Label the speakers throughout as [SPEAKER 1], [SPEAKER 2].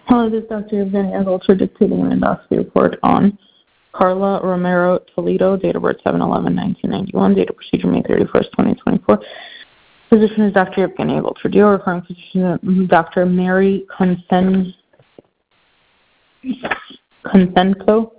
[SPEAKER 1] Hello, this is Dr. Evgenia Golcher dictating an endoscopy report on Carla Romero Toledo, date of birth 7/11/1991, date of procedure May 31st, 2024. Physician is Dr. Evgenia Golcher. DO referring physician is Dr. Mary Konsenko.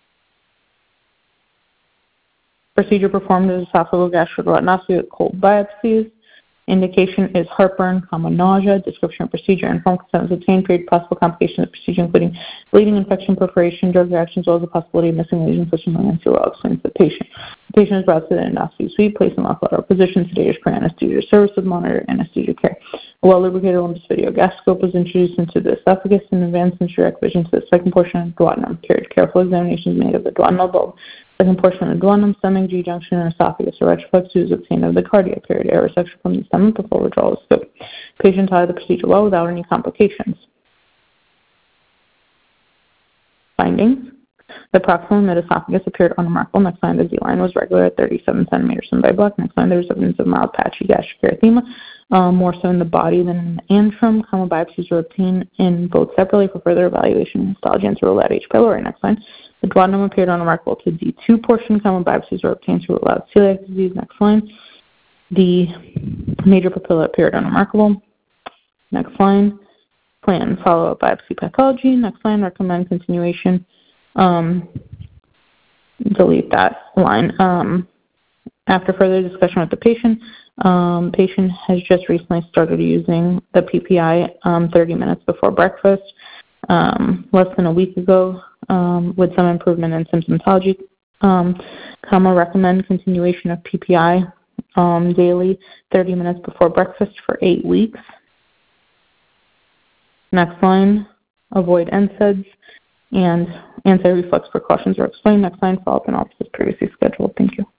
[SPEAKER 1] Procedure performed as esophageal gastroduodenoscopy with cold biopsies. Indication is heartburn, nausea. Description of procedure. Informed consent was obtained. Period. Possible complications of the procedure, including bleeding, infection, perforation, drug reactions, as well as the possibility of missing lesions such as meningeal explains the patient. The patient is brought to the endoscopy suite, placed in lateral position, sedated for anesthesia service with monitor anesthesia care. A well-lubricated Olympus video gastroscope was introduced into the esophagus and advanced into direct vision to the second portion of the duodenum. Careful examination is made of the duodenal bulb. Second portion of the duodenum, stomach, G-junction, and esophagus. A retroflex is obtained of the cardiac. Air resection from the stomach before withdrawal of scope. Patient tied the procedure well without any complications. Findings. The proximal mid-esophagus appeared unremarkable. Next line, the Z-line was regular at 37 centimeters in by block. Next line, there was evidence of mild patchy gastric erythema, more so in the body than in the antrum. Biopsies were obtained in both separately for further evaluation of histology and to rule out H. pylori. Next line, the duodenum appeared unremarkable to D2 portion. Biopsies were obtained to rule out celiac disease. Next line, the major papilla appeared unremarkable. Next line, plan follow-up biopsy pathology. Next line, recommend continuation. Delete that line. After further discussion with the patient has just recently started using the PPI 30 minutes before breakfast, less than a week ago, with some improvement in symptomatology. Recommend continuation of PPI daily, 30 minutes before breakfast for 8 weeks. Next line, avoid NSAIDs, and anti-reflux precautions are explained. Next line, follow-up in office as previously scheduled. Thank you.